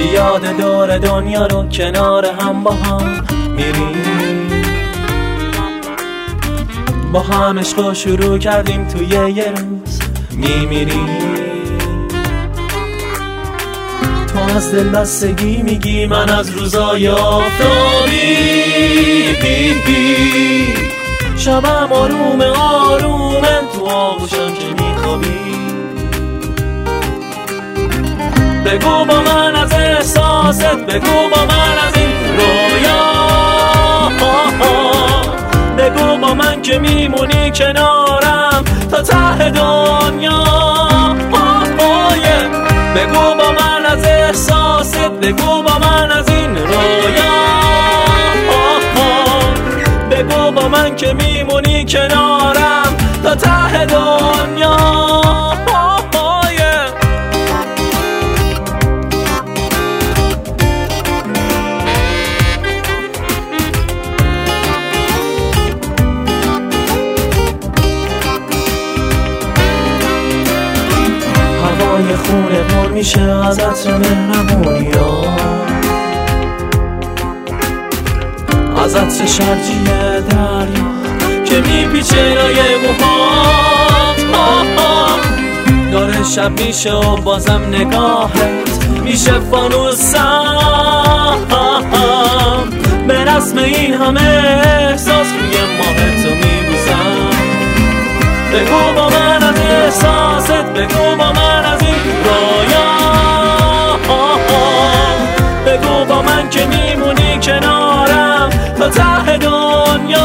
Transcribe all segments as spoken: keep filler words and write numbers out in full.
یاد دور دنیا رو کنار هم با هم میریم. با هم عشق شروع کردیم توی یه روز میمیریم. تو از دل بستگی میگی، من از روزای آفتابی. بی بی شبم آروم آرومه تو آغوشم که میخوابی. بگو با من از احساست، بگو با من از این رویا. بگو با من که میمونی کنارم تا ته دنیا. بگو با من از احساست، بگو با من از این رویا. بگو با من که میمونی کنارم تا ته دنیا. هوای خونه پر میشه از عطر مهربونی ها، از عطر شرجی دریا که میپیچه لای موهات. داره شب میشه و بازم نگاهت میشه فانوسم. به رسم این همه احساس روی ماه تو میبوسم. بگو با من از احساست، بگو با من از این رویا. بگو با من که میمونی کنارم تا ته دنیا.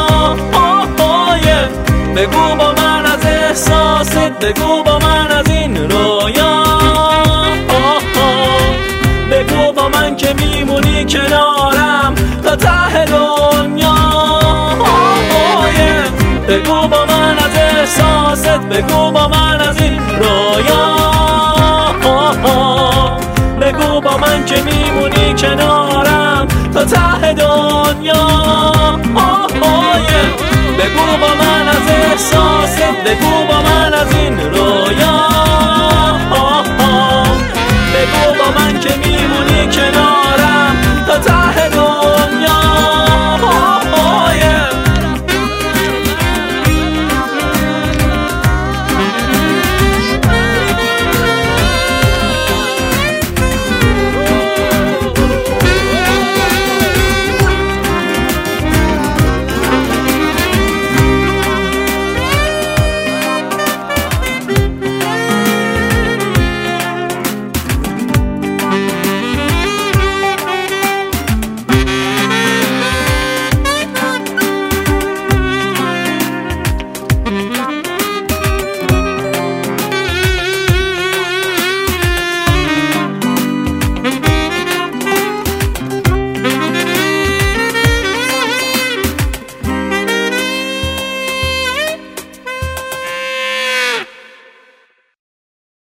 بگو با من از احساست، بگو با من از این رویا. بگو با من که میمونی کنارم تا ته دنیا. بگو با من از احساست، بگو با من از این رویا. بگو با من که میمونی کنارم تا ته دنیا. بگو با من از احساست، بگو با من از این رویا.